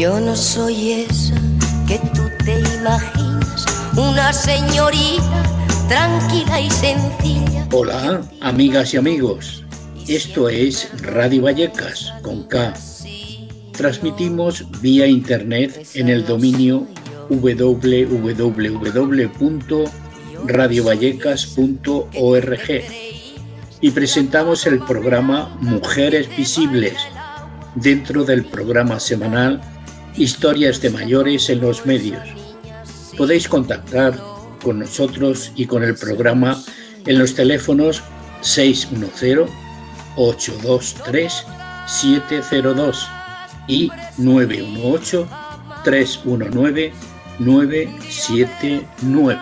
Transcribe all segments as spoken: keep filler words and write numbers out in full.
Yo no soy esa que tú te imaginas, una señorita tranquila y sencilla. Hola, amigas y amigos. Esto es Radio Vallecas, con K. Transmitimos vía internet en el dominio doble u doble u doble u punto radio vallecas punto org y presentamos el programa Mujeres Visibles, dentro del programa semanal Historias de Mayores en los Medios. Podéis contactar con nosotros y con el programa en los teléfonos seis uno cero, ocho dos tres, siete cero dos y nueve uno ocho, tres uno nueve, nueve siete nueve.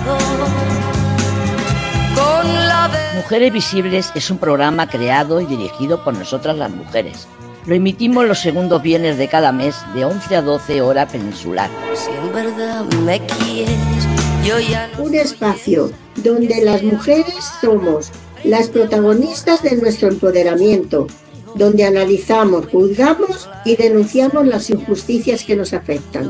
Mujeres Visibles es un programa creado y dirigido por nosotras las mujeres. Lo emitimos los segundos viernes de cada mes de once a doce hora peninsular. Si en verdad me quieres, yo ya no... Un espacio donde las mujeres somos las protagonistas de nuestro empoderamiento, donde analizamos, juzgamos y denunciamos las injusticias que nos afectan.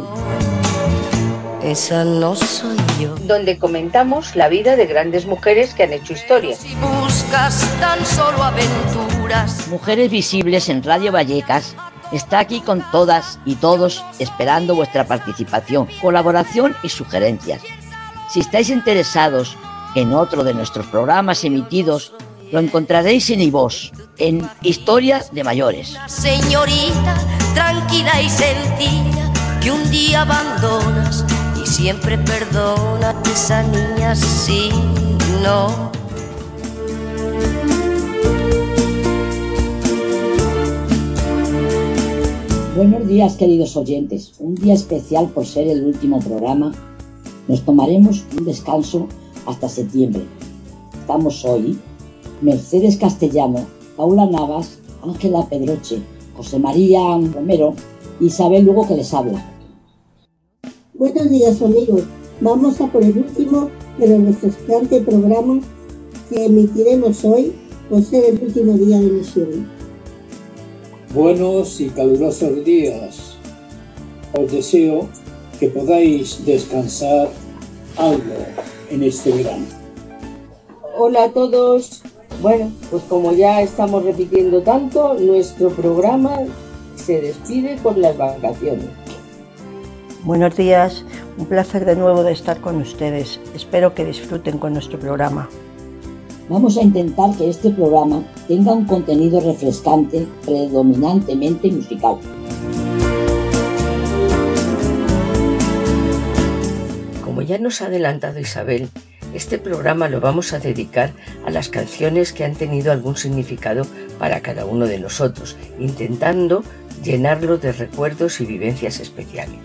Esa no soy yo. Donde comentamos la vida de grandes mujeres que han hecho historia. Si buscas tan solo aventuras. Mujeres Visibles en Radio Vallecas está aquí con todas y todos esperando vuestra participación, colaboración y sugerencias. Si estáis interesados en otro de nuestros programas emitidos, lo encontraréis en iVoox, en Historia de Mayores. Señorita, tranquila y sencilla, que un día abandonas y siempre perdona a esa niña, sí, no. Buenos días, queridos oyentes. Un día especial por ser el último programa. Nos tomaremos un descanso hasta septiembre. Estamos hoy Mercedes Castellano, Paula Navas, Ángela Pedroche, José María Romero y Isabel Lugo, que les habla. Buenos días, amigos. Vamos a por el último pero refrescante programa que emitiremos hoy por ser el último día de emisión. Buenos y calurosos días. Os deseo que podáis descansar algo en este verano. Hola a todos. Bueno, pues como ya estamos repitiendo tanto, nuestro programa se despide por las vacaciones. Buenos días, un placer de nuevo de estar con ustedes. Espero que disfruten con nuestro programa. Vamos a intentar que este programa tenga un contenido refrescante, predominantemente musical. Como ya nos ha adelantado Isabel, este programa lo vamos a dedicar a las canciones que han tenido algún significado para cada uno de nosotros, intentando llenarlo de recuerdos y vivencias especiales.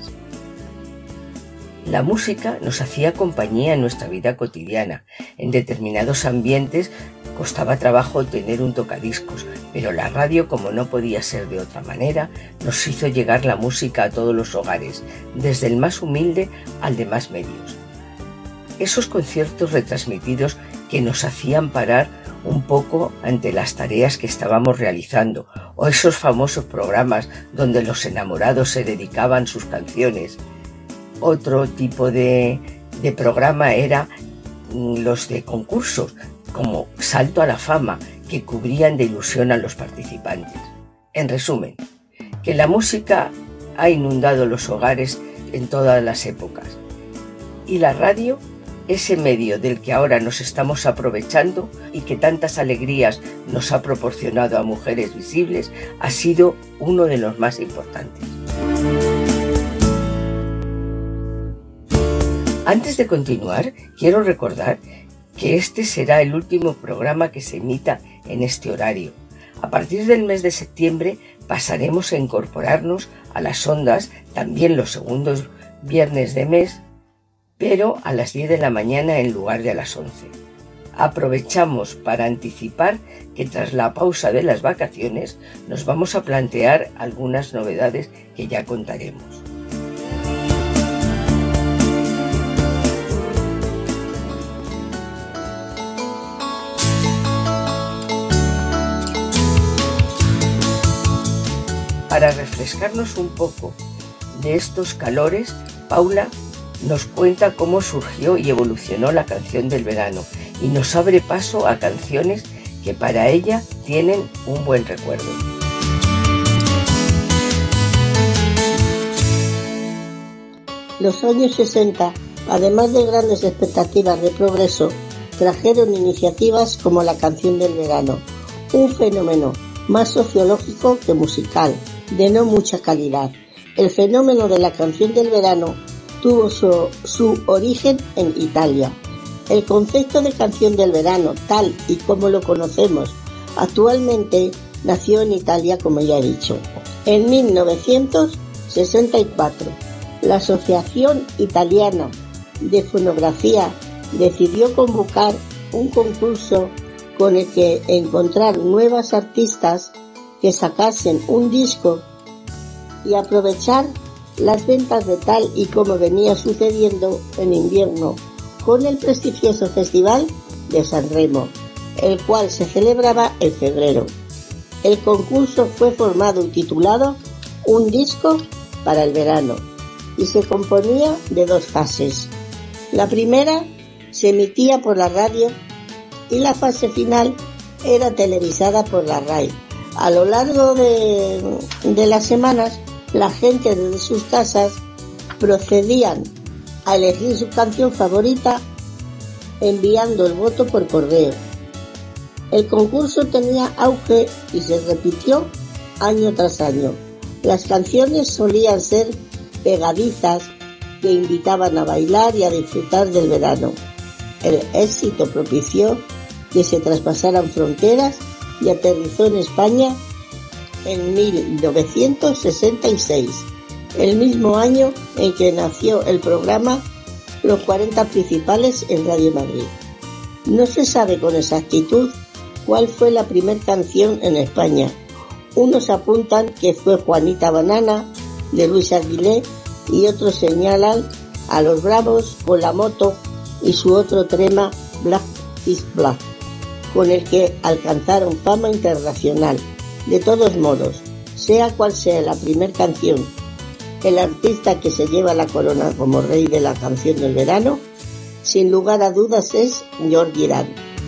La música nos hacía compañía en nuestra vida cotidiana. En determinados ambientes costaba trabajo tener un tocadiscos, pero la radio, como no podía ser de otra manera, nos hizo llegar la música a todos los hogares, desde el más humilde al de más medios. Esos conciertos retransmitidos que nos hacían parar un poco ante las tareas que estábamos realizando, o esos famosos programas donde los enamorados se dedicaban sus canciones. Otro tipo de, de programa era los de concursos, como Salto a la Fama, que cubrían de ilusión a los participantes. En resumen, que la música ha inundado los hogares en todas las épocas. Y la radio, ese medio del que ahora nos estamos aprovechando y que tantas alegrías nos ha proporcionado a Mujeres Visibles, ha sido uno de los más importantes. Antes de continuar, quiero recordar que este será el último programa que se emita en este horario. A partir del mes de septiembre pasaremos a incorporarnos a las ondas también los segundos viernes de mes, pero a las diez de la mañana en lugar de a las once. Aprovechamos para anticipar que tras la pausa de las vacaciones nos vamos a plantear algunas novedades que ya contaremos. Para refrescarnos un poco de estos calores, Paula nos cuenta cómo surgió y evolucionó la canción del verano y nos abre paso a canciones que para ella tienen un buen recuerdo. Los años sesenta, además de grandes expectativas de progreso, trajeron iniciativas como la canción del verano, un fenómeno más sociológico que musical, de no mucha calidad. El fenómeno de la canción del verano tuvo su, su origen en Italia. El concepto de canción del verano, tal y como lo conocemos actualmente, nació en Italia, como ya he dicho. En mil novecientos sesenta y cuatro, la Asociación Italiana de Fonografía decidió convocar un concurso con el que encontrar nuevas artistas que sacasen un disco y aprovechar las ventas de tal y como venía sucediendo en invierno con el prestigioso Festival de San Remo, el cual se celebraba en febrero. El concurso fue formado y titulado Un disco para el verano y se componía de dos fases. La primera se emitía por la radio y la fase final era televisada por la RAI. A lo largo de, de las semanas, la gente desde sus casas procedían a elegir su canción favorita enviando el voto por correo. El concurso tenía auge y se repitió año tras año. Las canciones solían ser pegadizas que invitaban a bailar y a disfrutar del verano. El éxito propició que se traspasaran fronteras y aterrizó en España en mil novecientos sesenta y seis, el mismo año en que nació el programa Los cuarenta Principales en Radio Madrid. No se sabe con exactitud cuál fue la primera canción en España. Unos apuntan que fue Juanita Banana, de Luis Aguilé, y otros señalan a Los Bravos con La Moto y su otro tema Black is Black, con el que alcanzaron fama internacional. De todos modos, sea cual sea la primera canción, el artista que se lleva la corona como rey de la canción del verano, sin lugar a dudas es Jordi Dan.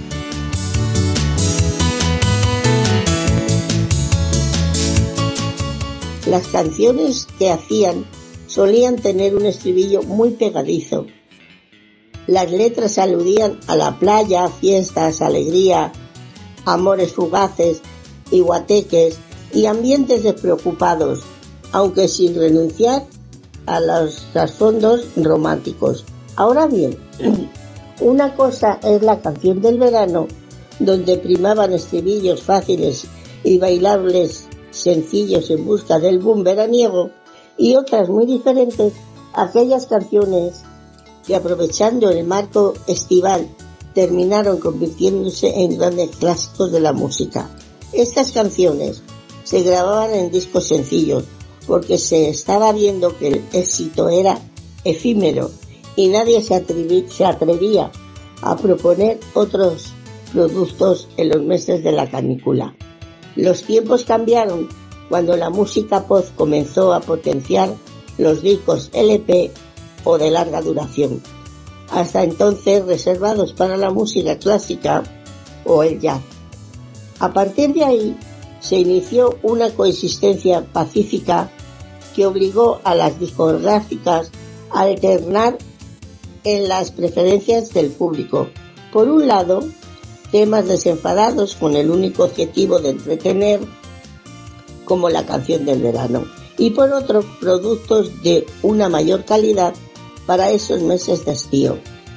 Las canciones que hacían solían tener un estribillo muy pegadizo. Las letras aludían a la playa, fiestas, alegría, amores fugaces y guateques y ambientes despreocupados, aunque sin renunciar a los trasfondos románticos. Ahora bien, una cosa es la canción del verano, donde primaban estribillos fáciles y bailables sencillos en busca del boom veraniego, y otras muy diferentes, aquellas canciones que, aprovechando el marco estival, terminaron convirtiéndose en grandes clásicos de la música. Estas canciones se grababan en discos sencillos porque se estaba viendo que el éxito era efímero y nadie se, atreví, se atrevía a proponer otros productos en los meses de la canícula. Los tiempos cambiaron cuando la música pop comenzó a potenciar los discos L P o de larga duración, hasta entonces reservados para la música clásica o el jazz. A partir de ahí se inició una coexistencia pacífica que obligó a las discográficas a alternar en las preferencias del público. Por un lado, temas desenfadados con el único objetivo de entretener, como la canción del verano, y por otro, productos de una mayor calidad para esos meses de estío.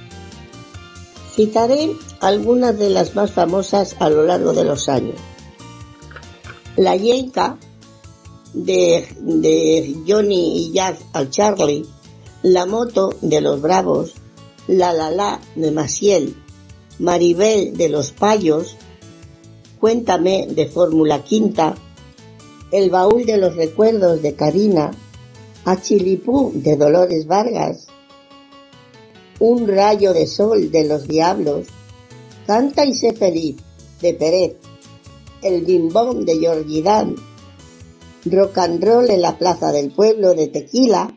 Citaré algunas de las más famosas a lo largo de los años. La Yenka, de, de Johnny y Jack al Charlie, La Moto, de Los Bravos, La La La, de Maciel, Maribel, de Los Payos, Cuéntame, de Fórmula Quinta, El Baúl de los Recuerdos, de Karina, Achilipú, de Dolores Vargas, Un Rayo de Sol, de Los Diablos, Canta y sé feliz, de Peret, El Bimbón, de Jordi Dan, rock and roll en la Plaza del Pueblo de Tequila.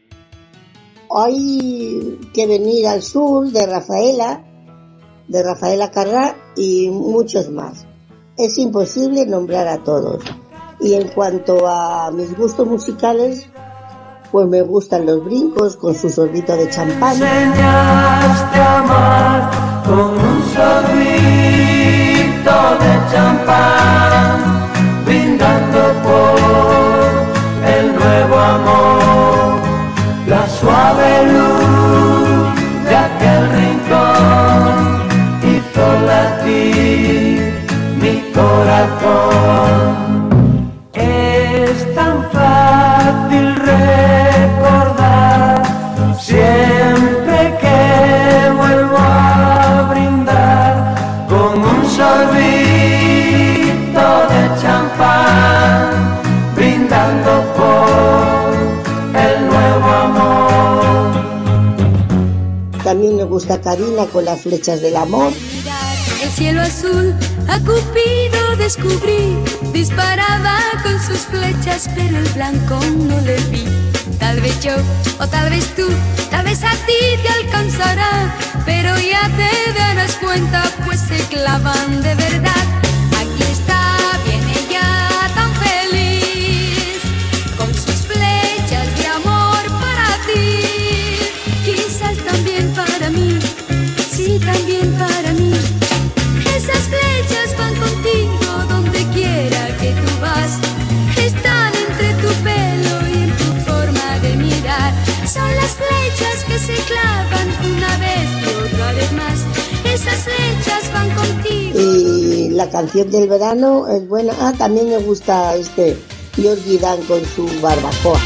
Hay que venir al sur de Rafaela, de Rafaela Carrá y muchos más. Es imposible nombrar a todos. Y en cuanto a mis gustos musicales, pues me gustan los brincos con su sorbito de champán. Enseñaste a amar con un sorbito de champán, brindando por el nuevo amor, la suave luz de aquel rincón hizo latir mi corazón. Es tan fácil recordar siempre que vuelvo a brindar con un sorbito de champán, brindando por el nuevo amor. También me gusta Karina con las flechas del amor. El cielo azul a Cupido descubrí, disparaba con sus flechas, pero el blanco no le vi. Tal vez yo, o tal vez tú, tal vez a ti te alcanzará, pero ya te darás cuenta, pues se clavan de verdad. Aquí está, viene ya tan feliz, con sus flechas de amor para ti, quizás también para mí, sí, también para mí. Esas flechas van contigo donde quiera que tú vas, están entre tu pelo y en tu forma de mirar. Son las flechas que se clavan una vez y otra vez más. Esas flechas van contigo. Y la canción del verano es buena. Ah, también me gusta este Georgie Dan con su barbacoa.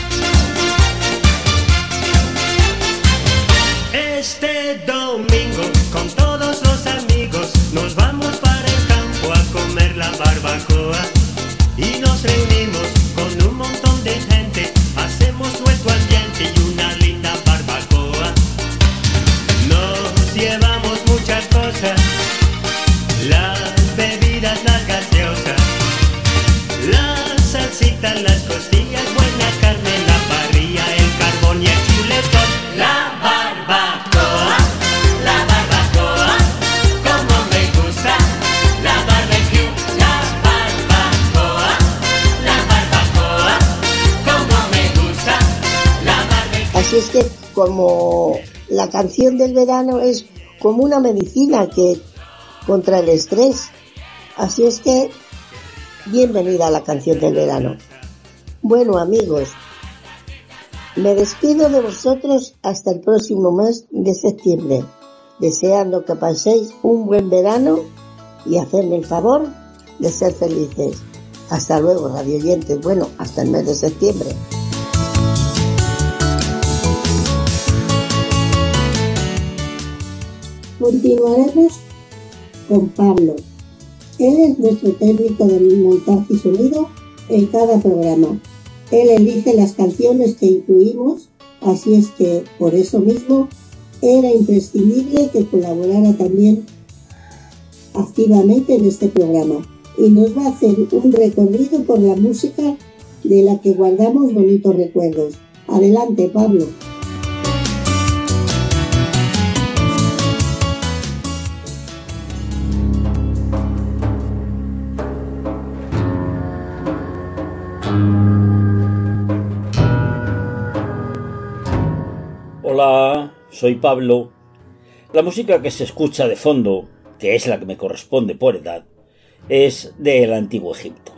Este domingo con todos los amigos nos vamos para el campo a comer la barbacoa y nos reunimos con un montón de gente, hacemos nuestro ambiente y una linda barbacoa. Nos llevamos muchas cosas, las bebidas, las gaseosas, las salsitas, las costillas, buena carne, la parrilla, el carbón y el chuletón. La barbacoa, la barbacoa, como me gusta, la barbecue, la barbacoa, la barbacoa, como me gusta, la barbecue. Así es que como la canción del verano es como una medicina que contra el estrés, así es que bienvenida a la canción del verano. Bueno, amigos, me despido de vosotros hasta el próximo mes de septiembre, deseando que paséis un buen verano y hacerme el favor de ser felices. Hasta luego, radioyentes. Bueno, hasta el mes de septiembre. Continuaremos con Pablo. Él es nuestro técnico de montaje y sonido en cada programa. Él elige las canciones que incluimos, así es que, por eso mismo, era imprescindible que colaborara también activamente en este programa. Y nos va a hacer un recorrido por la música de la que guardamos bonitos recuerdos. Adelante, Pablo. Hola, soy Pablo. La música que se escucha de fondo, que es la que me corresponde por edad, es del Antiguo Egipto.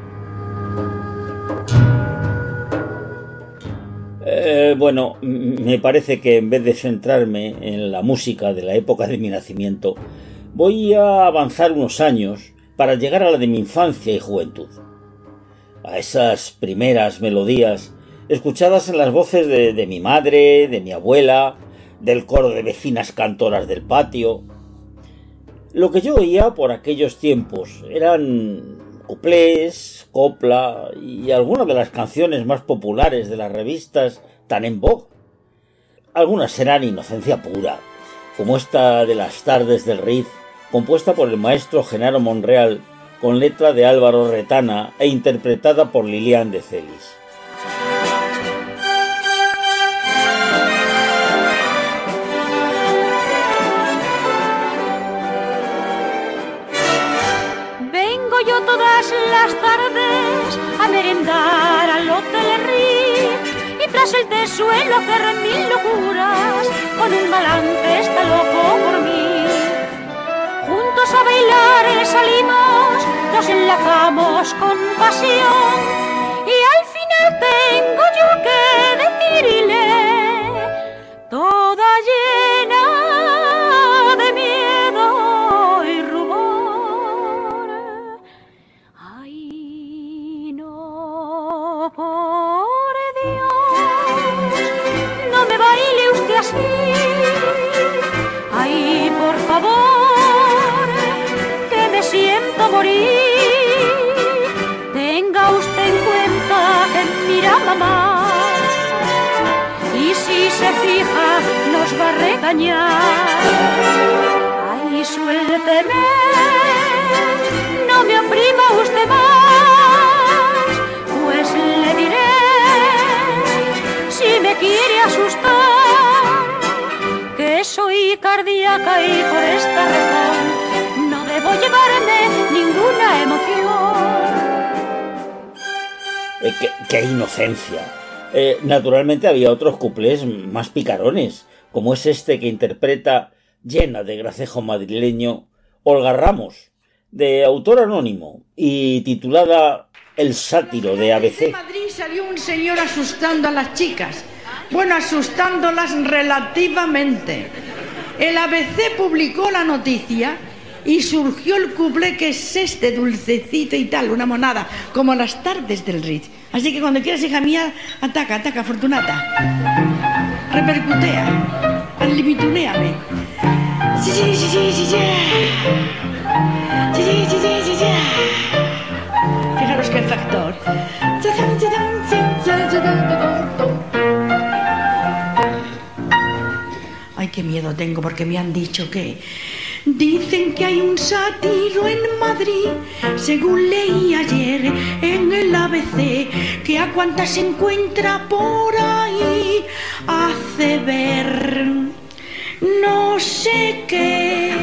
Eh, bueno, me parece que en vez de centrarme en la música de la época de mi nacimiento, voy a avanzar unos años para llegar a la de mi infancia y juventud. A esas primeras melodías escuchadas en las voces de, de mi madre, de mi abuela, del coro de vecinas cantoras del patio. Lo que yo oía por aquellos tiempos eran cuplés, copla y algunas de las canciones más populares de las revistas tan en vogue. Algunas eran inocencia pura, como esta de Las tardes del Riz, compuesta por el maestro Genaro Monreal con letra de Álvaro Retana e interpretada por Lilian de Celis. Vengo yo todas las tardes a merendar al Hotel Ritz y tras el té suelo hacer mil locuras con un galán que está loco por mí. Juntos a bailar salimos, nos enlazamos con pasión y al final tengo yo que decirle, toda llena de miedo y rubor, ay no, por Dios, no me baile usted así, ay por favor, siento morir. Tenga usted en cuenta que mira mamá y si se fija nos va a regañar. Ay, suélteme, no me oprima usted más, pues le diré, si me quiere asustar, que soy cardíaca y por esta razón debo llevarme ninguna emoción. Eh, qué, ¡Qué inocencia! Eh, naturalmente había otros cuplés más picarones, como es este que interpreta, llena de gracejo madrileño, Olga Ramos, de autor anónimo y titulada El sátiro de A B C. En Madrid salió un señor asustando a las chicas. Bueno, asustándolas relativamente. El A B C publicó la noticia y surgió el cuplé que es este, dulcecito y tal, una monada, como las tardes del Ritz. Así que cuando quieras, hija mía, ataca, ataca, Fortunata. Repercutea, allimitunéame. Sí, sí, sí, sí, sí, sí. Sí, sí, sí, sí, sí, sí. Fijaros qué factor. Ay, qué miedo tengo porque me han dicho que... Dicen que hay un sátiro en Madrid, según leí ayer en el A B C, que a cuantas se encuentra por ahí hace ver no sé qué.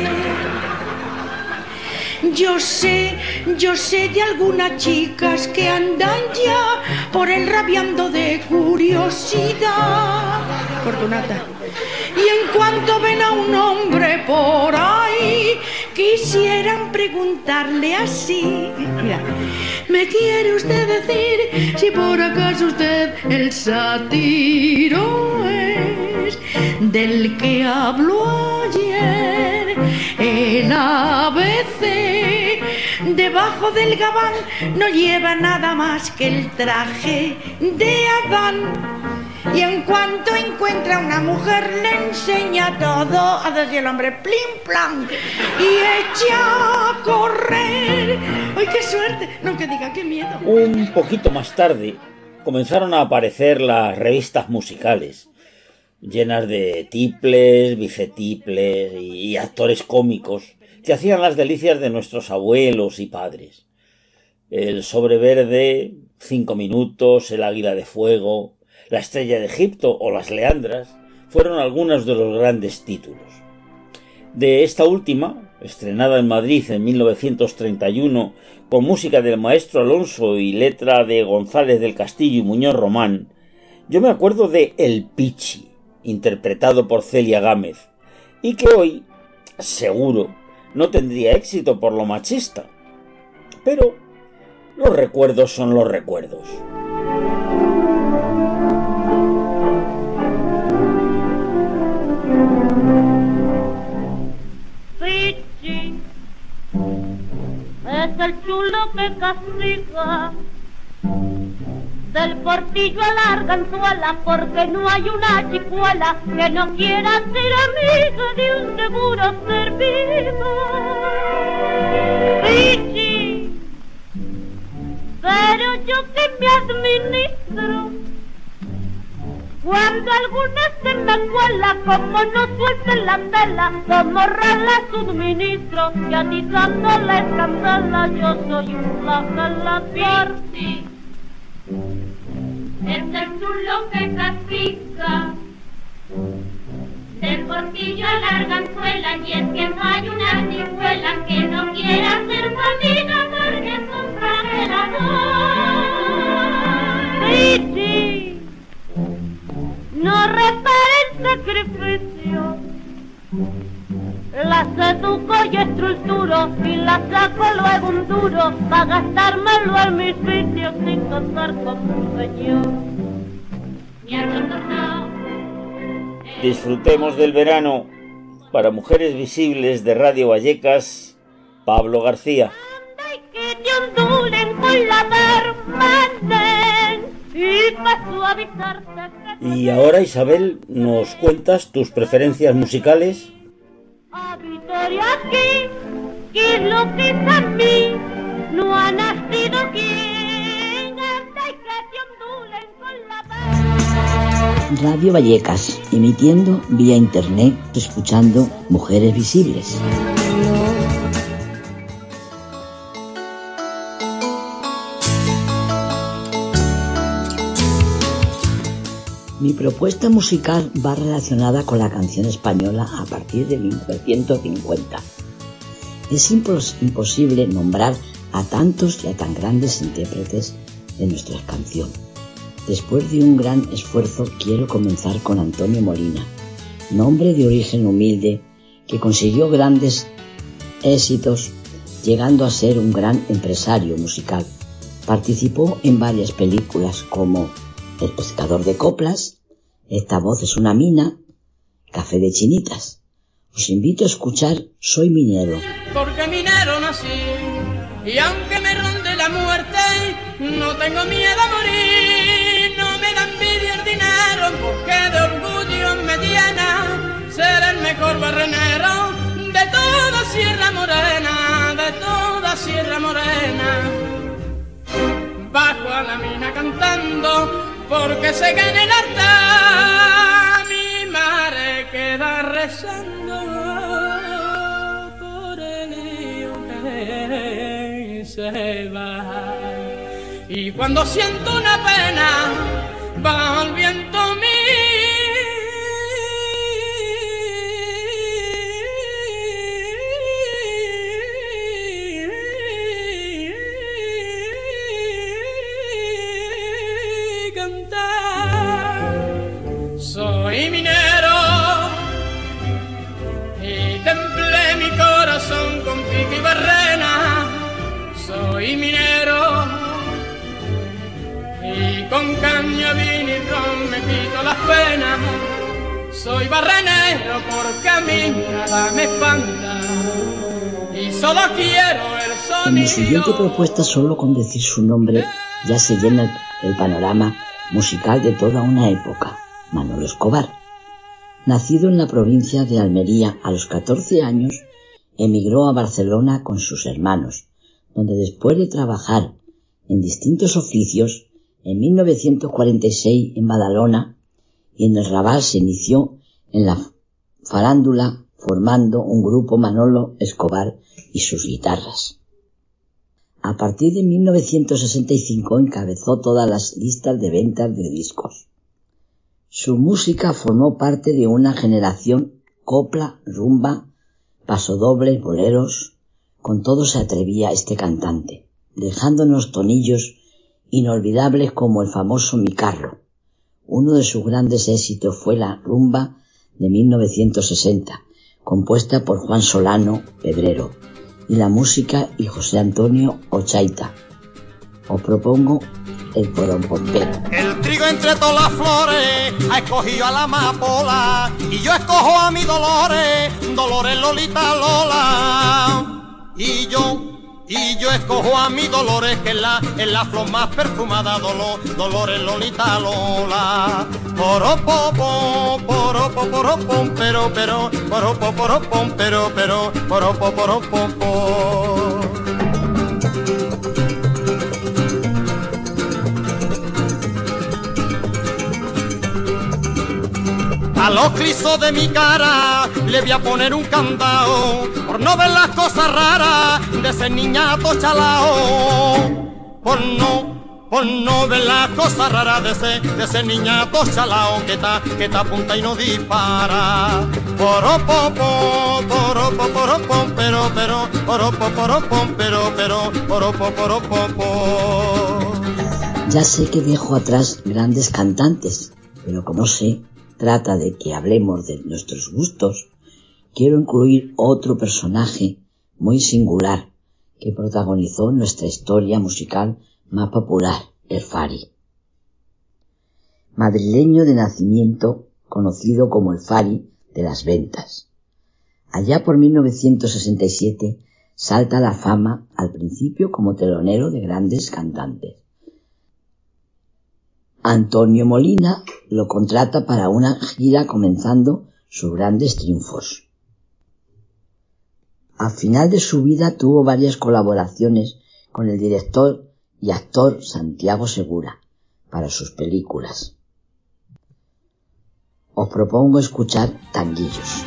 Yo sé, yo sé de algunas chicas que andan ya por el rabiando de curiosidad. Fortunata. Y en cuanto ven a un hombre por ahí, quisieran preguntarle así. Mira, ¿me quiere usted decir si por acaso usted el sátiro es del que habló ayer en A B C? Debajo del gabán no lleva nada más que el traje de Adán. Y en cuanto encuentra una mujer le enseña todo, hace el hombre plim plan y echa a correr. ¡Ay, qué suerte! No, que diga, qué miedo. Un poquito más tarde comenzaron a aparecer las revistas musicales, llenas de tiples, bicetiples y actores cómicos que hacían las delicias de nuestros abuelos y padres. El Sobre Verde, Cinco Minutos, El Águila de Fuego, La Estrella de Egipto o Las Leandras fueron algunos de los grandes títulos. De esta última, estrenada en Madrid en mil novecientos treinta y uno, con música del maestro Alonso y letra de González del Castillo y Muñoz Román, yo me acuerdo de El Pichi, interpretado por Celia Gámez, y que hoy, seguro, no tendría éxito por lo machista. Pero los recuerdos son los recuerdos. Pichi es el chulo que castiga, del portillo a la arganzuela, porque no hay una chicuela que no quiera ser amiga de un seguro servido. Pichi, pero yo que me administro, cuando alguna se me la escuela, como no suelten la tela, como la suministro y atizando la escandala, yo soy un flagelator. Sí, es el zulo que castiga, del portillo a la arganzuela, y es que no hay una artijuela que no quiera ser familia porque es un flagelador. Sí, sí, no repare el sacrificio, la seduco y estructuro y la saco luego un duro para gastármelo en mis vicios sin contar con un señor. Mi arroz. Disfrutemos del verano. Para Mujeres Visibles de Radio Vallecas, Pablo García. Que te ondulen con la permanente y para suavizarte. Y ahora, Isabel, ¿nos cuentas tus preferencias musicales? A Vitoria aquí, que es lo que es a mí, no ha nacido quien anda y que te ondulen con la permanente. Radio Vallecas, emitiendo vía internet, escuchando Mujeres Visibles. Mi propuesta musical va relacionada con la canción española a partir de mil novecientos cincuenta. Es impos- imposible nombrar a tantos y a tan grandes intérpretes de nuestras canciones. Después de un gran esfuerzo, quiero comenzar con Antonio Molina, nombre de origen humilde que consiguió grandes éxitos, llegando a ser un gran empresario musical. Participó en varias películas como El pescador de coplas, Esta voz es una mina, Café de chinitas. Os invito a escuchar Soy minero. Porque minero nací, y aunque me ronde la muerte, no tengo miedo a morir. No me da envidia el dinero, porque de orgullo me llena ser el mejor barrenero de toda Sierra Morena, de toda Sierra Morena. Bajo a la mina cantando, porque sé que en el altar mi madre queda rezando por el hijo que se va. Y cuando siento una pena, va el viento mío. Soy minero y templé mi corazón con pico y barrena. Soy minero y con caña, vino y ron me quito las penas. Soy barrenero porque a mí nada me espanta y solo quiero el sonido. En mi siguiente propuesta, solo con decir su nombre ya se llena el panorama musical de toda una época. Manolo Escobar. Nacido en la provincia de Almería, a los catorce años emigró a Barcelona con sus hermanos, donde después de trabajar en distintos oficios, en mil novecientos cuarenta y seis en Badalona y en el Raval se inició en la farándula formando un grupo Manolo Escobar y sus guitarras. A partir de mil novecientos sesenta y cinco encabezó todas las listas de ventas de discos. Su música formó parte de una generación copla, rumba, pasodobles, boleros. Con todo se atrevía este cantante, dejándonos tonillos inolvidables como el famoso Mi Carro. Uno de sus grandes éxitos fue la rumba de mil novecientos sesenta, compuesta por Juan Solano Pedrero, y la música y José Antonio Ochaita. Os propongo el porón pompero. El trigo entre todas las flores ha escogido a la amapola y yo escojo a mi Dolores, Dolores Lolita Lola. Y yo, y yo escojo a mi Dolores, que es la, es la flor más perfumada, Dolor, Dolores Lolita Lola. Poropo, poropo, poropo, pero, pero, poropo, poropo, pero, pero, poropo, poropo. A los clisos de mi cara le voy a poner un candado por no ver las cosas raras de ese niñato chalao. Por no, por no ver las cosas raras de ese, de ese niñato chalao que está, que está apunta y no dispara. Poropopo, poropo, poropom, pero, pero, poropo, poropom, pero, pero, poropo, poropopo. Ya sé que dejo atrás grandes cantantes, pero como sé, trata de que hablemos de nuestros gustos, quiero incluir otro personaje muy singular que protagonizó nuestra historia musical más popular, el Fari. Madrileño de nacimiento, conocido como el Fari de las ventas. Allá por mil novecientos sesenta y siete salta a la fama, al principio como telonero de grandes cantantes. Antonio Molina lo contrata para una gira comenzando sus grandes triunfos. Al final de su vida tuvo varias colaboraciones con el director y actor Santiago Segura para sus películas. Os propongo escuchar Tanguillos.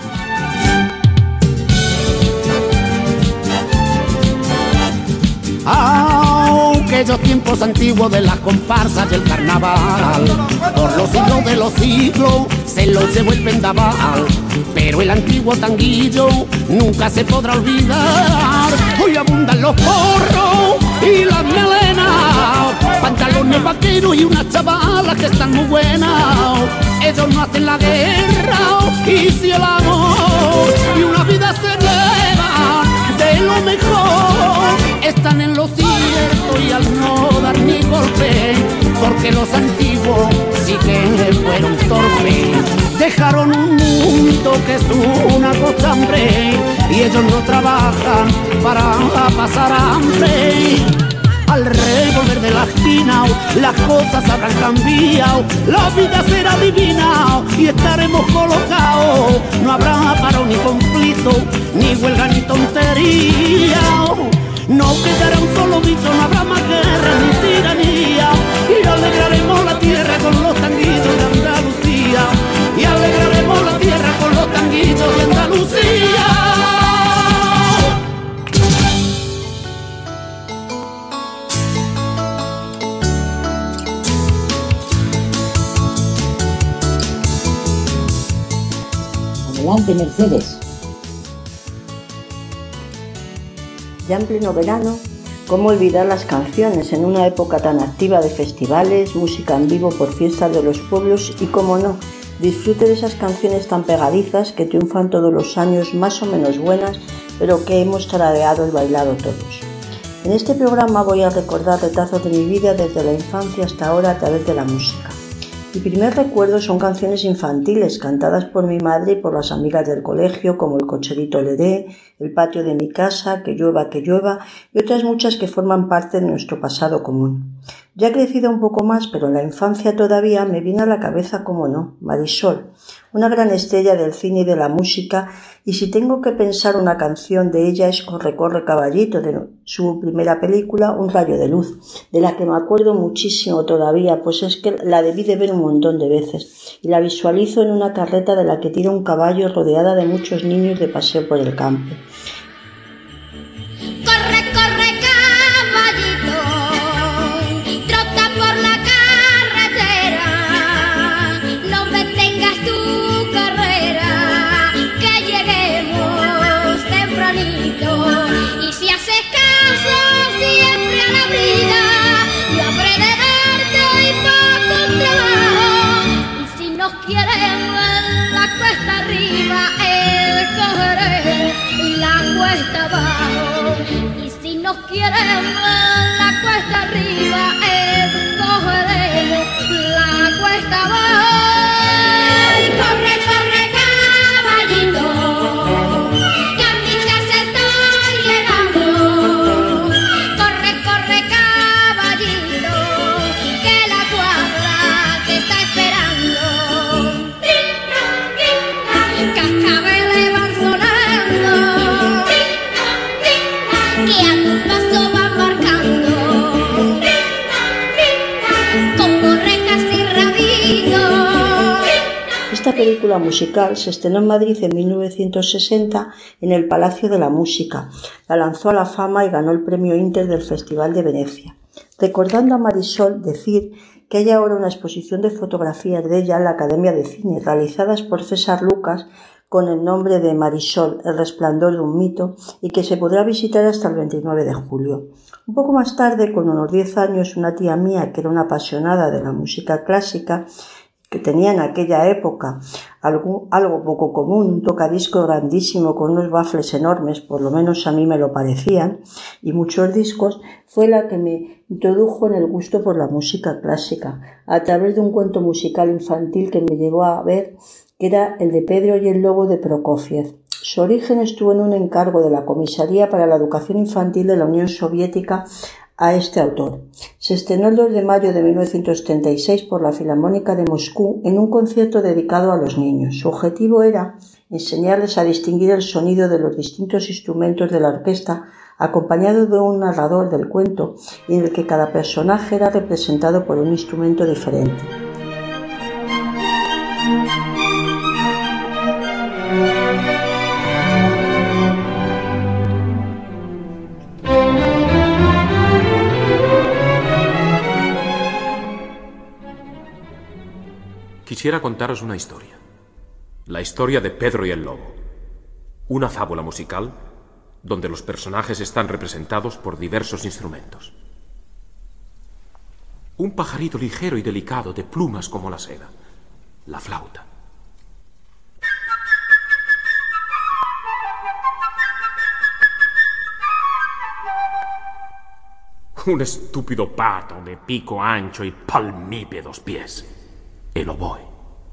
Aquellos tiempos antiguos de las comparsas y el carnaval, por los siglos de los siglos se los llevó el vendaval, pero el antiguo tanguillo nunca se podrá olvidar. Hoy abundan los porros y las melenas, pantalones vaqueros y unas chavalas que están muy buenas. Ellos no hacen la guerra y si el amor y una vida se eleva de lo mejor, están en lo cierto y al no dar ni golpe, porque los antiguos sí que fueron torpes. Dejaron un mundo que es una costumbre y ellos no trabajan para pasar hambre. Al revolver de la esquina las cosas habrán cambiado, la vida será divina y estaremos colocados. No habrá paro ni conflicto, ni huelga ni tontería. No quedará un solo bicho, no habrá más guerra ni tiranía. Y alegraremos la tierra con los tanguillos de Andalucía. Y alegraremos la tierra con los tanguillos de Andalucía. Adelante, Mercedes. Ya en pleno verano, ¿cómo olvidar las canciones en una época tan activa de festivales, música en vivo por fiestas de los pueblos y, cómo no, disfrute de esas canciones tan pegadizas que triunfan todos los años, más o menos buenas, pero que hemos tarareado y bailado todos? En este programa voy a recordar retazos de mi vida desde la infancia hasta ahora a través de la música. Mi primer recuerdo son canciones infantiles cantadas por mi madre y por las amigas del colegio, como El cocherito Leré, El patio de mi casa, Que llueva, que llueva, y otras muchas que forman parte de nuestro pasado común. Ya he crecido un poco más, pero en la infancia todavía me viene a la cabeza, como no, Marisol, una gran estrella del cine y de la música, y si tengo que pensar una canción de ella es Corre, corre, caballito, de su primera película, Un rayo de luz, de la que me acuerdo muchísimo todavía, pues es que la debí de ver un montón de veces, y la visualizo en una carreta de la que tira un caballo rodeada de muchos niños de paseo por el campo. Corre, corre, caballito, trota por la carretera, no detengas tu carrera, que lleguemos tempranito. Y si haces caso siempre a la vida, yo habré de darte y poco trabajo. Y si nos queremos en la cuesta arriba, el cogeré la cuesta abajo. Y si nos queremos la cuesta arriba, escogeremos la cuesta abajo. Ay, corre, corre, caballito, que a mi casa estoy llegando. Corre, corre, caballito, que la cuadra te está esperando. Cascabeles van sonando, que a tu paso van marcando. Esta película musical se estrenó en Madrid en mil novecientos sesenta en el Palacio de la Música. La lanzó a la fama y ganó el premio Inter del Festival de Venecia. Recordando a Marisol, decir que hay ahora una exposición de fotografías de ella en la Academia de Cine, realizadas por César Lucas, con el nombre de Marisol, el resplandor de un mito, y que se podrá visitar hasta el veintinueve de julio. Un poco más tarde, con unos diez años, una tía mía, que era una apasionada de la música clásica, que tenía en aquella época algo, algo poco común, un tocadiscos grandísimo con unos baffles enormes, por lo menos a mí me lo parecían, y muchos discos, fue la que me introdujo en el gusto por la música clásica, a través de un cuento musical infantil que me llegó a ver, que era el de Pedro y el Lobo de Prokofiev. Su origen estuvo en un encargo de la Comisaría para la Educación Infantil de la Unión Soviética a este autor. Se estrenó el dos de mayo de mil novecientos treinta y seis por la Filarmónica de Moscú en un concierto dedicado a los niños. Su objetivo era enseñarles a distinguir el sonido de los distintos instrumentos de la orquesta, acompañado de un narrador del cuento, y en el que cada personaje era representado por un instrumento diferente. Quisiera contaros una historia. La historia de Pedro y el Lobo. Una fábula musical donde los personajes están representados por diversos instrumentos. Un pajarito ligero y delicado de plumas como la seda. La flauta. Un estúpido pato de pico ancho y palmípedos pies. El oboe.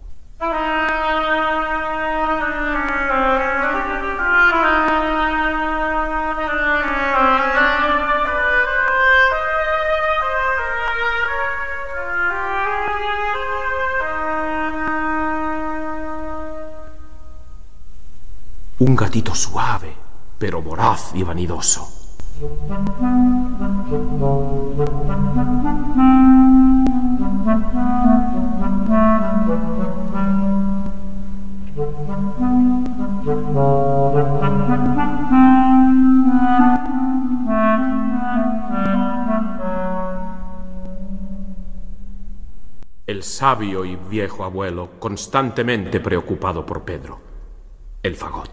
Un gatito suave, pero voraz y vanidoso. El sabio y viejo abuelo, constantemente preocupado por Pedro, el fagot.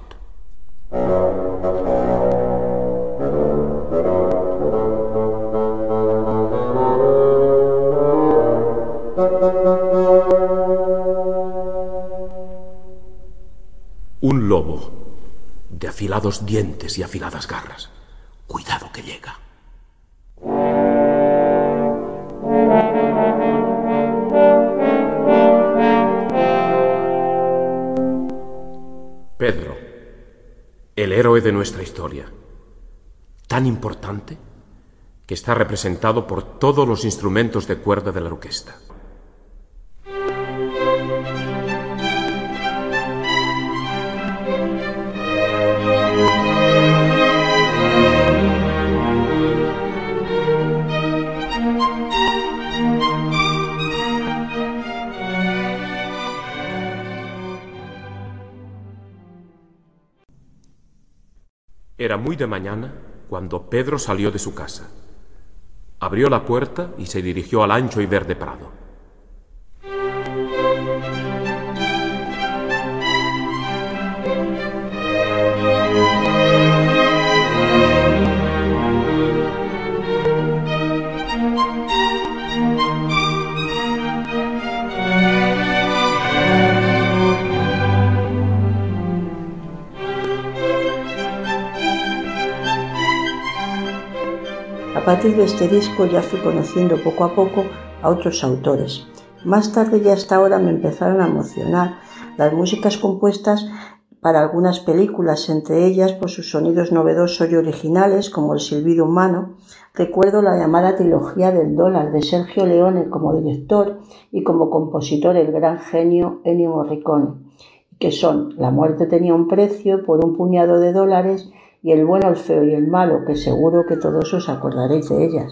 Un lobo de afilados dientes y afiladas garras. Cuidado que llega. Pedro, el héroe de nuestra historia, tan importante que está representado por todos los instrumentos de cuerda de la orquesta. Era muy de mañana cuando Pedro salió de su casa. Abrió la puerta y se dirigió al ancho y verde prado. A partir de este disco ya fui conociendo poco a poco a otros autores. Más tarde y hasta ahora me empezaron a emocionar las músicas compuestas para algunas películas, entre ellas por sus sonidos novedosos y originales como el silbido humano. Recuerdo la llamada trilogía del dólar de Sergio Leone como director y como compositor el gran genio Ennio Morricone, que son La muerte tenía un precio, Por un puñado de dólares y El bueno, el feo y el malo, que seguro que todos os acordaréis de ellas.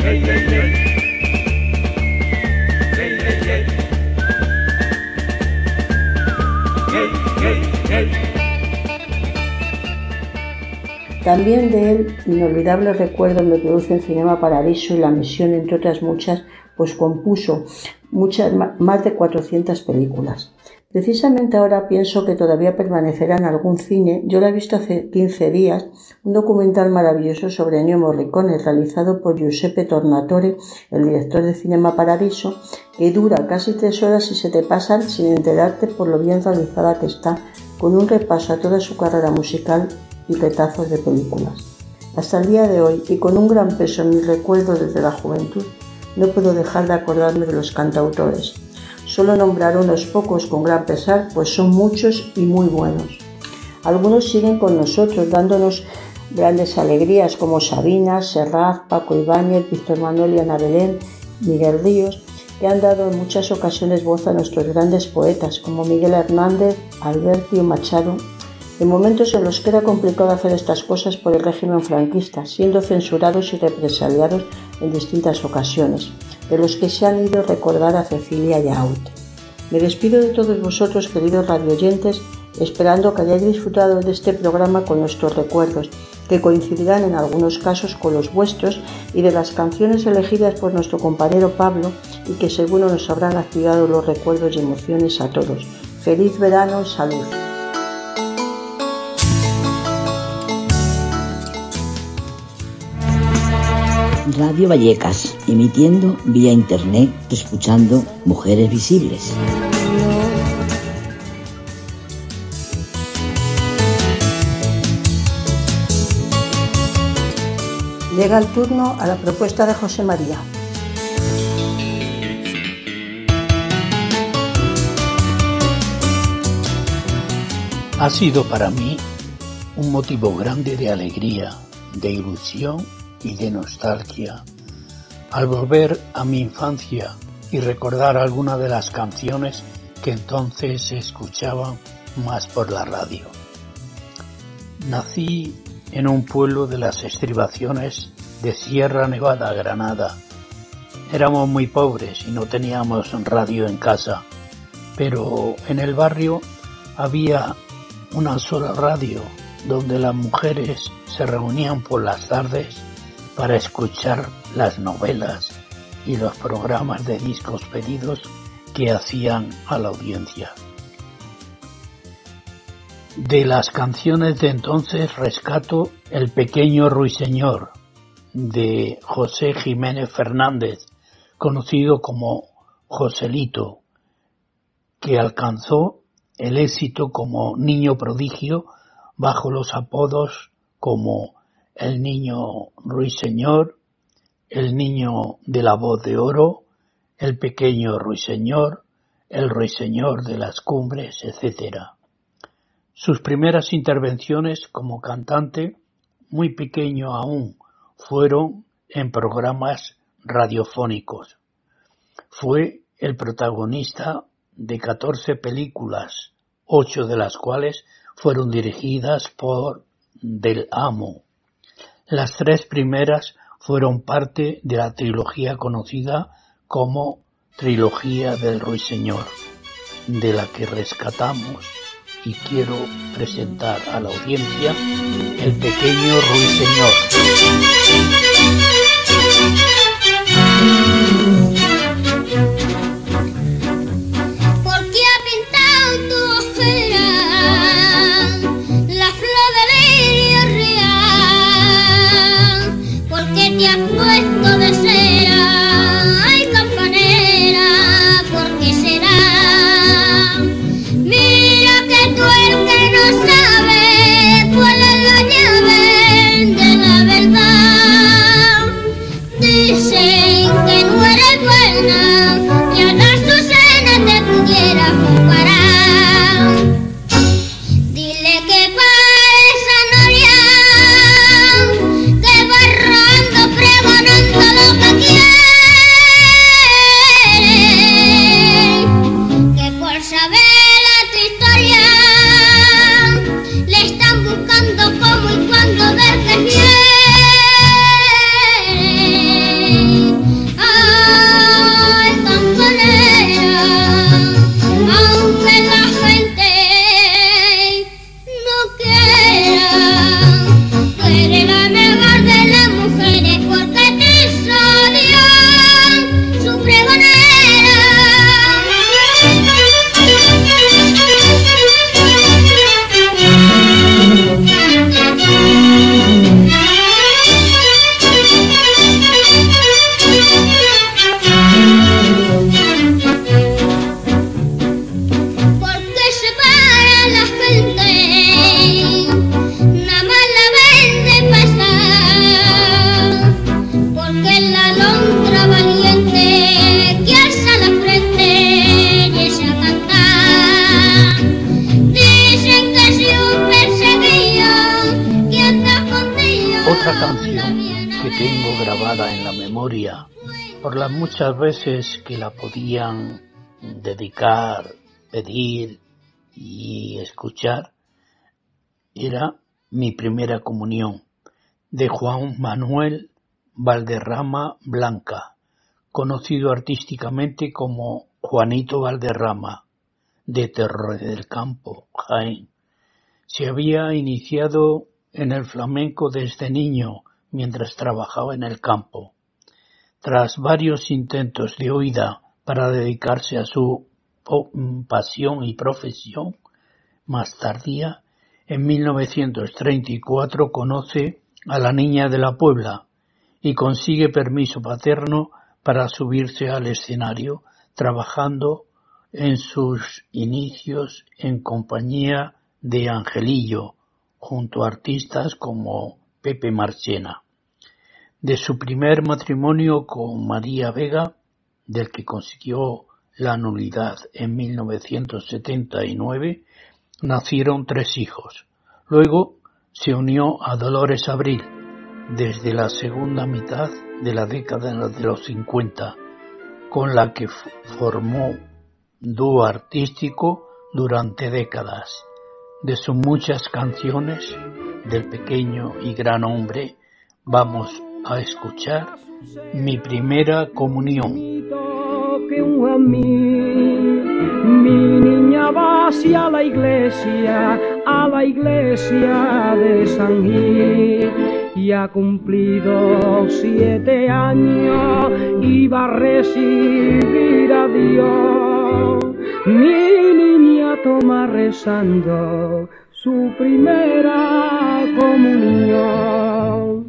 También de él, inolvidables recuerdos me producen Cinema Paradiso y La Misión, entre otras muchas, pues compuso muchas, más de cuatrocientas películas. Precisamente ahora pienso que todavía permanecerá en algún cine. Yo lo he visto hace quince días, un documental maravilloso sobre Ennio Morricone, realizado por Giuseppe Tornatore, el director de Cinema Paradiso, que dura casi tres horas y se te pasan sin enterarte por lo bien realizada que está, con un repaso a toda su carrera musical y retazos de películas. Hasta el día de hoy, y con un gran peso en mis recuerdos desde la juventud, no puedo dejar de acordarme de los cantautores. Solo nombrar unos pocos con gran pesar, pues son muchos y muy buenos. Algunos siguen con nosotros, dándonos grandes alegrías, como Sabina, Serrat, Paco Ibáñez, Víctor Manuel y Ana Belén, Miguel Ríos, que han dado en muchas ocasiones voz a nuestros grandes poetas, como Miguel Hernández, Alberti o Machado, en momentos en los que era complicado hacer estas cosas por el régimen franquista, siendo censurados y represaliados en distintas ocasiones, de los que se han ido a recordar a Cecilia y a Aute. Me despido de todos vosotros, queridos radioyentes, esperando que hayáis disfrutado de este programa con nuestros recuerdos, que coincidirán en algunos casos con los vuestros, y de las canciones elegidas por nuestro compañero Pablo, y que seguro nos habrán activado los recuerdos y emociones a todos. Feliz verano y salud. Radio Vallecas, emitiendo vía internet, escuchando Mujeres Visibles. Llega el turno a la propuesta de José María. Ha sido para mí un motivo grande de alegría, de ilusión y de nostalgia al volver a mi infancia y recordar algunas de las canciones que entonces se escuchaban más por la radio. Nací en un pueblo de las estribaciones de Sierra Nevada, Granada. Éramos muy pobres y no teníamos radio en casa, pero en el barrio había una sola radio donde las mujeres se reunían por las tardes para escuchar las novelas y los programas de discos pedidos que hacían a la audiencia. De las canciones de entonces rescato El pequeño ruiseñor de José Jiménez Fernández, conocido como Joselito, que alcanzó el éxito como niño prodigio bajo los apodos como El niño ruiseñor, El niño de la voz de oro, El pequeño ruiseñor, El ruiseñor de las cumbres, etcétera. Sus primeras intervenciones como cantante, muy pequeño aún, fueron en programas radiofónicos. Fue el protagonista de catorce películas, ocho de las cuales fueron dirigidas por Del Amo. Las tres primeras fueron parte de la trilogía conocida como Trilogía del Ruiseñor, de la que rescatamos y quiero presentar a la audiencia El pequeño ruiseñor. Te has puesto de cera, ay campanera, ¿por qué será? Mira que tú el que no sabe cuál es la llave de la verdad. la alondra valiente que alza la frente y echa a cantar. Dicen que si un perseguido que anda escondido. Otra canción que tengo grabada en la memoria por las muchas veces que la podían dedicar, pedir y escuchar, era Mi primera comunión, de Juan Manuel Valderrama Blanca, conocido artísticamente como Juanito Valderrama, de Torre del Campo, Jaén. Se había iniciado en el flamenco desde niño mientras trabajaba en el campo. Tras varios intentos de huida para dedicarse a su pasión y profesión más tardía, en mil novecientos treinta y cuatro conoce a la Niña de la Puebla y consigue permiso paterno para subirse al escenario, trabajando en sus inicios en compañía de Angelillo, junto a artistas como Pepe Marchena. De su primer matrimonio con María Vega, del que consiguió la nulidad en mil novecientos setenta y nueve, nacieron tres hijos. Luego se unió a Dolores Abril desde la segunda mitad de la década de los cincuenta, con la que formó dúo artístico durante décadas. De sus muchas canciones del pequeño y gran hombre, vamos a escuchar Mi primera comunión. Que un a mí, mi niña va hacia la iglesia, a la iglesia de San Gil, y ha cumplido siete años y va a recibir a Dios. Mi niña toma rezando su primera comunión.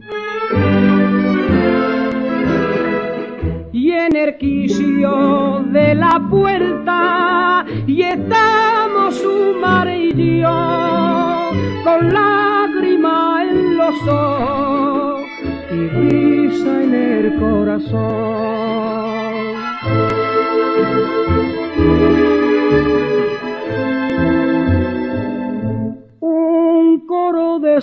Y en el quicio de la puerta y estamos su madre y yo con lágrimas en los ojos y risa en el corazón. Un coro de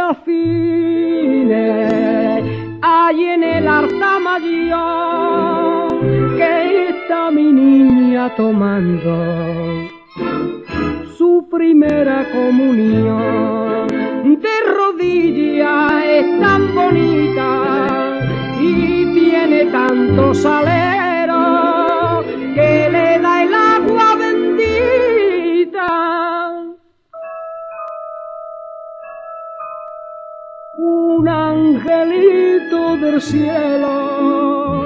serafines hay en el altar mayor que está mi niña tomando su primera comunión. De rodillas es tan bonita y tiene tanto salero que le da el agua bendita. Un angelito del cielo.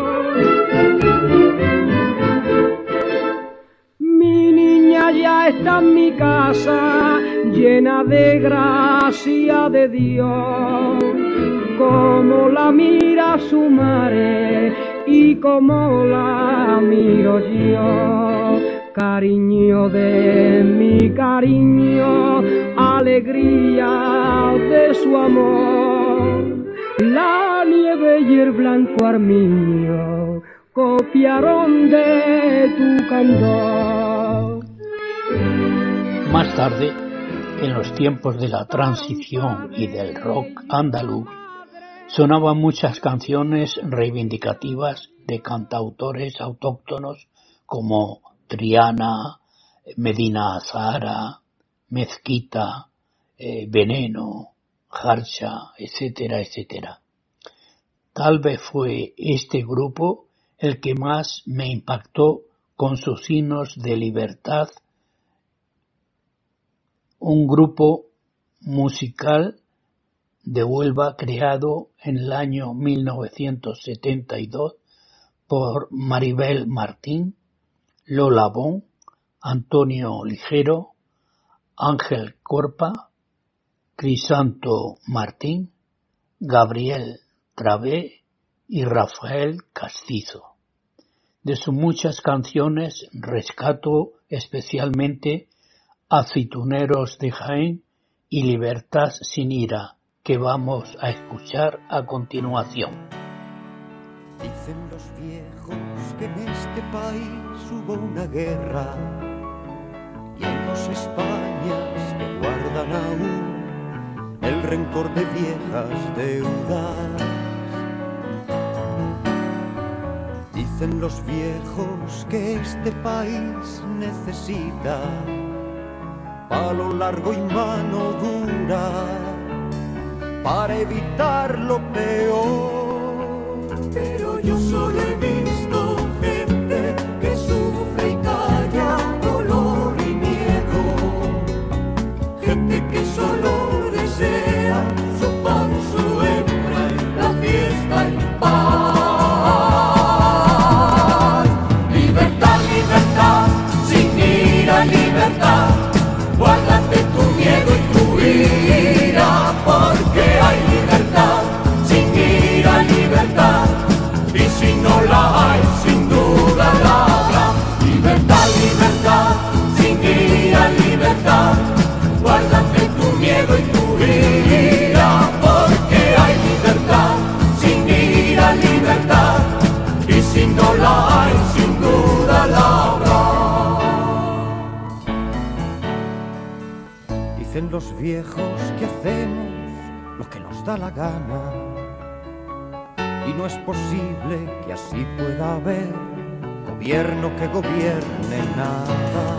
Mi niña ya está en mi casa, llena de gracia de Dios. Como la mira su madre y como la miro yo. Cariño de mi cariño, alegría de su amor. La nieve y el blanco armiño copiaron de tu candor. Más tarde, en los tiempos de la transición y del rock andaluz, sonaban muchas canciones reivindicativas de cantautores autóctonos como Triana, Medina Zahara, Mezquita, eh, Veneno, Harsha, etcétera, etcétera. Tal vez fue este grupo el que más me impactó con sus himnos de libertad, un grupo musical de Huelva creado en el año mil novecientos setenta y dos por Maribel Martín, Lola Bon, Antonio Ligero, Ángel Corpa, Crisanto Martín, Gabriel Travé y Rafael Castizo. De sus muchas canciones rescato especialmente Aceituneros de Jaén y Libertad sin ira, que vamos a escuchar a continuación. Dicen los viejos que en este país hubo una guerra y hay dos Españas que guardan aún el rencor de viejas deudas. Dicen los viejos que este país necesita palo largo y mano dura para evitar lo peor. Pero yo solo he visto gente que sufre y calla dolor y miedo, gente que solo desea su pan, su hembra y la fiesta en paz. Libertad, libertad, sin ira, libertad, guárdate tu miedo y tu ira, porque hay libertad, sin ira, libertad. Y si no la hay, sin duda la habrá. Libertad, libertad, sin ira, libertad. Guárdate tu miedo y tu ira, porque hay libertad, sin ira, libertad. Y si no la hay, sin duda la habrá. Dicen los viejos que hacemos lo que nos da la gana. Y no es posible que así pueda haber gobierno que gobierne nada.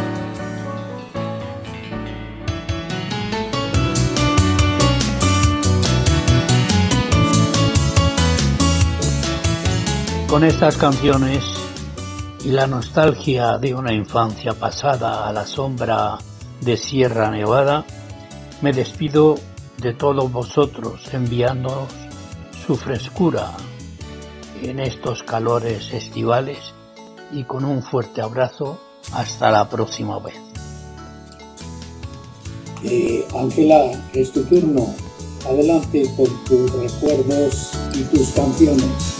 Con estas canciones y la nostalgia de una infancia pasada a la sombra de Sierra Nevada, me despido de todos vosotros enviándoos su frescura en estos calores estivales y con un fuerte abrazo hasta la próxima vez. Eh, Ángela, es tu turno. Adelante con tus recuerdos y tus canciones.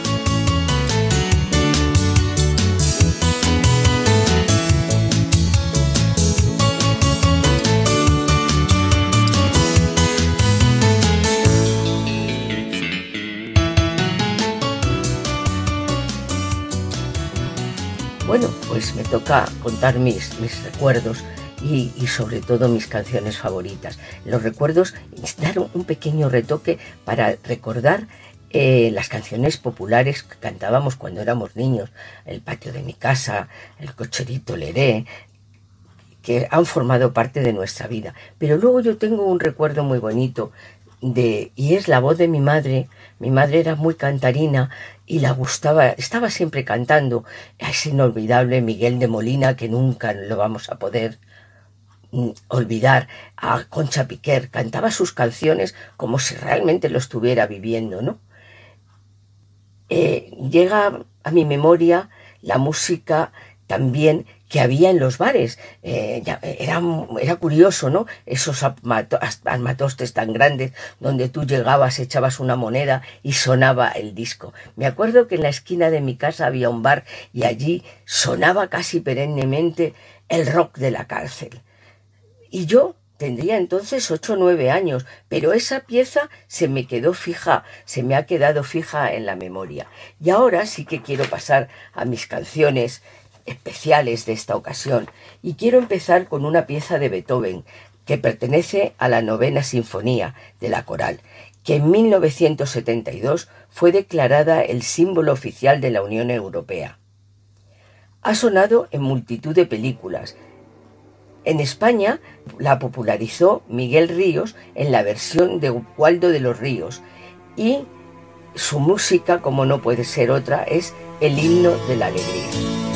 Bueno, pues me toca contar mis, mis recuerdos y, y sobre todo mis canciones favoritas. Los recuerdos, dar un pequeño retoque para recordar eh, las canciones populares que cantábamos cuando éramos niños. El patio de mi casa, el cocherito leré, que han formado parte de nuestra vida. Pero luego yo tengo un recuerdo muy bonito de, y es la voz de mi madre. Mi madre era muy cantarina y la gustaba, estaba siempre cantando a ese inolvidable Miguel de Molina, que nunca lo vamos a poder mm, olvidar, a Concha Piquer. Cantaba sus canciones como si realmente lo estuviera viviendo, ¿no? Eh, llega a mi memoria la música también que había en los bares. Eh, ya, era, era curioso, ¿no? Esos armato, armatostes tan grandes donde tú llegabas, echabas una moneda y sonaba el disco. Me acuerdo que en la esquina de mi casa había un bar y allí sonaba casi perennemente el rock de la cárcel. Y yo tendría entonces ocho o nueve años, pero esa pieza se me quedó fija, se me ha quedado fija en la memoria. Y ahora sí que quiero pasar a mis canciones especiales de esta ocasión, y quiero empezar con una pieza de Beethoven que pertenece a la novena sinfonía de la coral, que en mil novecientos setenta y dos fue declarada el símbolo oficial de la Unión Europea. Ha sonado en multitud de películas. En España la popularizó Miguel Ríos en la versión de Waldo de los Ríos, y su música, como no puede ser otra, es el himno de la alegría.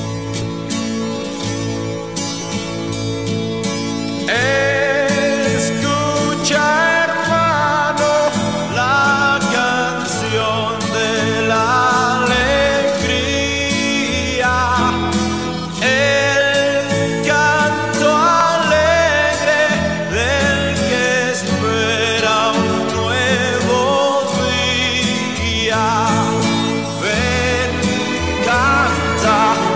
Escucha, hermano, la canción de la alegría, el canto alegre del que espera un nuevo día. Ven, canta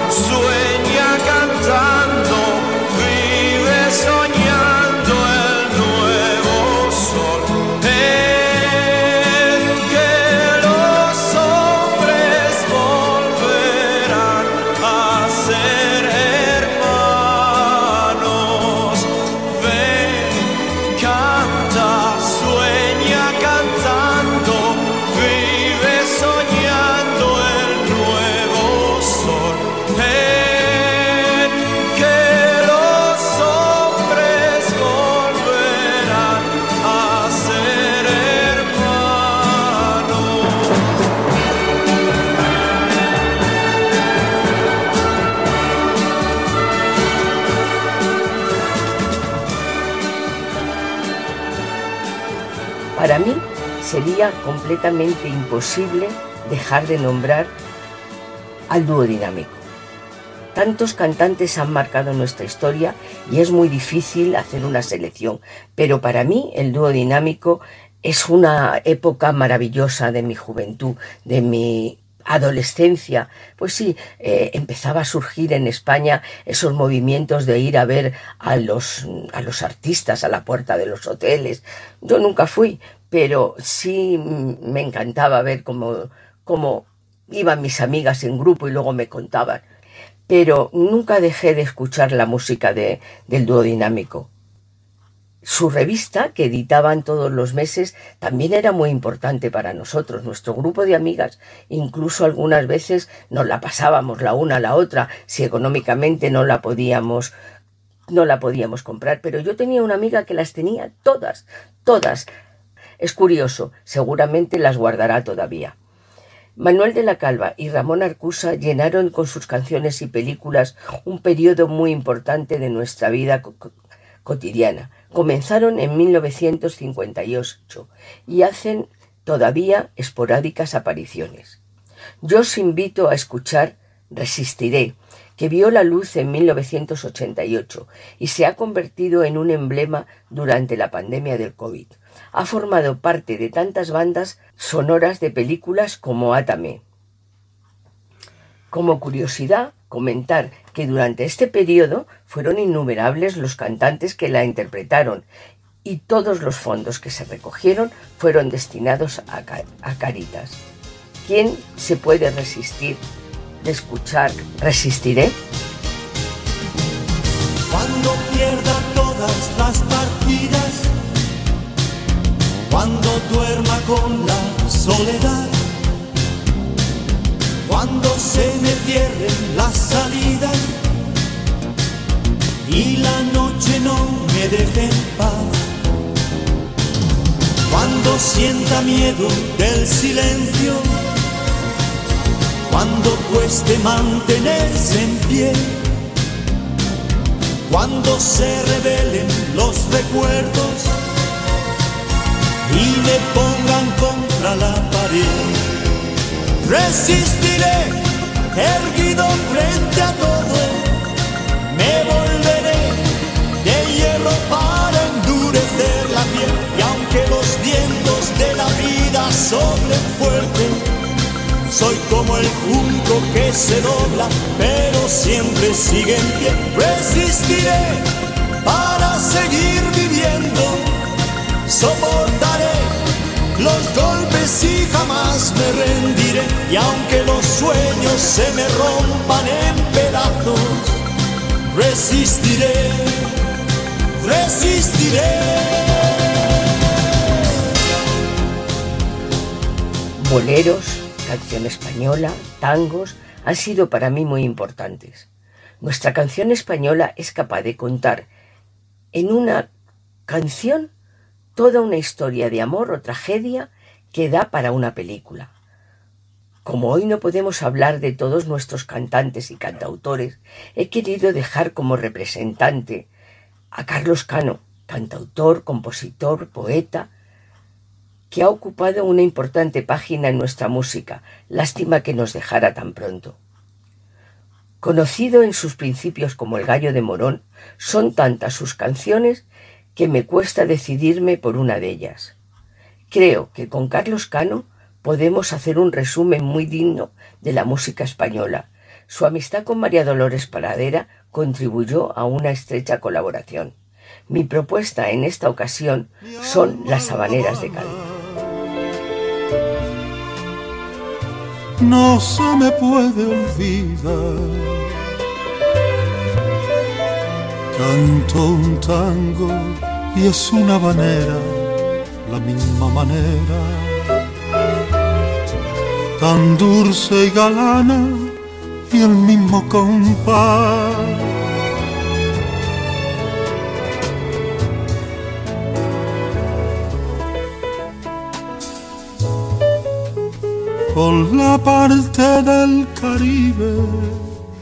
Para mí sería completamente imposible dejar de nombrar al dúo dinámico. Tantos cantantes han marcado nuestra historia y es muy difícil hacer una selección, pero para mí el dúo dinámico es una época maravillosa de mi juventud, de mi adolescencia. Pues sí, eh, empezaba a surgir en España esos movimientos de ir a ver a los, a los artistas a la puerta de los hoteles. Yo nunca fui, pero sí me encantaba ver cómo, cómo iban mis amigas en grupo y luego me contaban. Pero nunca dejé de escuchar la música de, del dúo dinámico. Su revista, que editaban todos los meses, también era muy importante para nosotros. Nuestro grupo de amigas, incluso algunas veces nos la pasábamos la una a la otra, si económicamente no la podíamos, no la podíamos comprar. Pero yo tenía una amiga que las tenía todas, todas. Es curioso, seguramente las guardará todavía. Manuel de la Calva y Ramón Arcusa llenaron con sus canciones y películas un periodo muy importante de nuestra vida co- cotidiana. Comenzaron en mil novecientos cincuenta y ocho y hacen todavía esporádicas apariciones. Yo os invito a escuchar Resistiré, que vio la luz en mil novecientos ochenta y ocho y se ha convertido en un emblema durante la pandemia del COVID. Ha formado parte de tantas bandas sonoras de películas como Átame. Como curiosidad, comentar que durante este periodo fueron innumerables los cantantes que la interpretaron y todos los fondos que se recogieron fueron destinados a, a Cáritas. ¿Quién se puede resistir de escuchar Resistiré? Cuando pierda todas las partidas, cuando duerma con la soledad, cuando se me cierren las salidas y la noche no me deje en paz, cuando sienta miedo del silencio, cuando cueste mantenerse en pie, cuando se revelen los recuerdos y me pongan contra la pared, resistiré erguido frente a todo, me volveré de hierro para endurecer la piel, y aunque los vientos de la vida soplen fuerte, soy como el junco que se dobla, pero siempre sigue en pie. Resistiré para seguir viviendo, soportaré los golpes y jamás me rendiré. Y aunque los sueños se me rompan en pedazos, resistiré, resistiré. Boleros, canción española, tangos, han sido para mí muy importantes. Nuestra canción española es capaz de contar en una canción toda una historia de amor o tragedia que da para una película. Como hoy no podemos hablar de todos nuestros cantantes y cantautores, he querido dejar como representante a Carlos Cano, cantautor, compositor, poeta, que ha ocupado una importante página en nuestra música. Lástima que nos dejara tan pronto. Conocido en sus principios como el Gallo de Morón, son tantas sus canciones que me cuesta decidirme por una de ellas. Creo que con Carlos Cano podemos hacer un resumen muy digno de la música española. Su amistad con María Dolores Pradera contribuyó a una estrecha colaboración. Mi propuesta en esta ocasión son las habaneras de Cádiz. No se me puede olvidar, canto un tango y es una habanera, la misma manera, tan dulce y galana y el mismo compás. Por la parte del Caribe,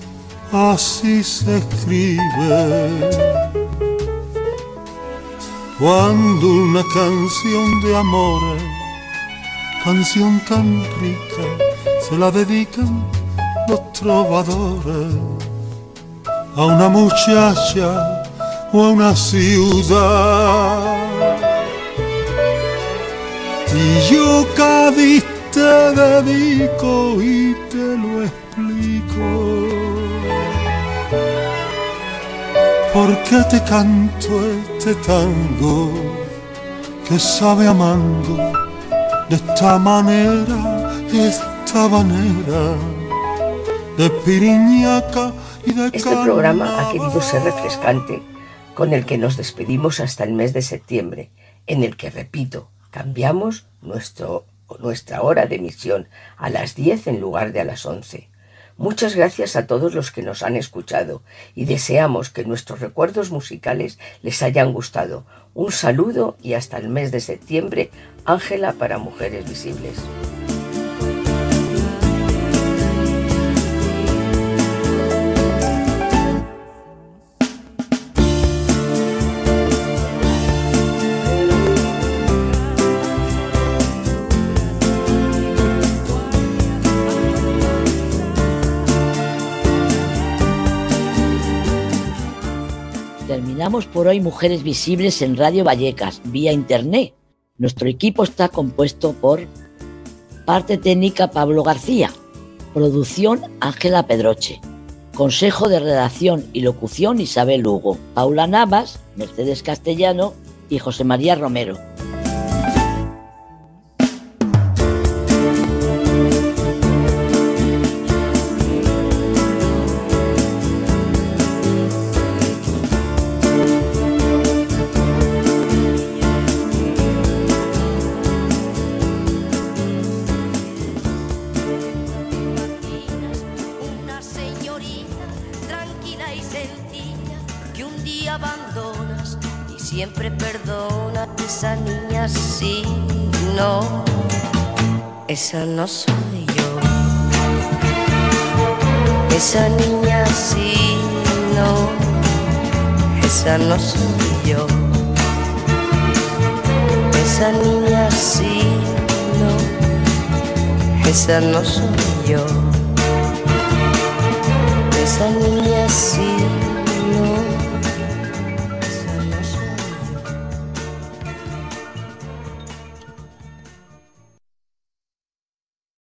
así se escribe. Cuando una canción de amores, canción tan rica, se la dedican los trovadores a una muchacha o a una ciudad. Y yo, Cádiz, te dedico y te lo explico, porque te canto este tango que sabe a mango, de esta manera, esta manera, de piriñaca y de Este programa ha querido ser refrescante, con el que nos despedimos hasta el mes de septiembre, en el que, repito, cambiamos nuestro, nuestra hora de emisión a las diez en lugar de a las once. Muchas gracias a todos los que nos han escuchado y deseamos que nuestros recuerdos musicales les hayan gustado. Un saludo y hasta el mes de septiembre, Ángela para Mujeres Visibles. Terminamos por hoy Mujeres Visibles en Radio Vallecas, vía internet. Nuestro equipo está compuesto por parte técnica Pablo García, producción Ángela Pedroche, consejo de redacción y locución Isabel Hugo, Paula Navas, Mercedes Castellano y José María Romero. Siempre perdona, esa niña sí, no, esa no soy yo. Esa niña sí, no, esa no soy yo. Esa niña sí, no, esa no soy yo. Esa niña sí.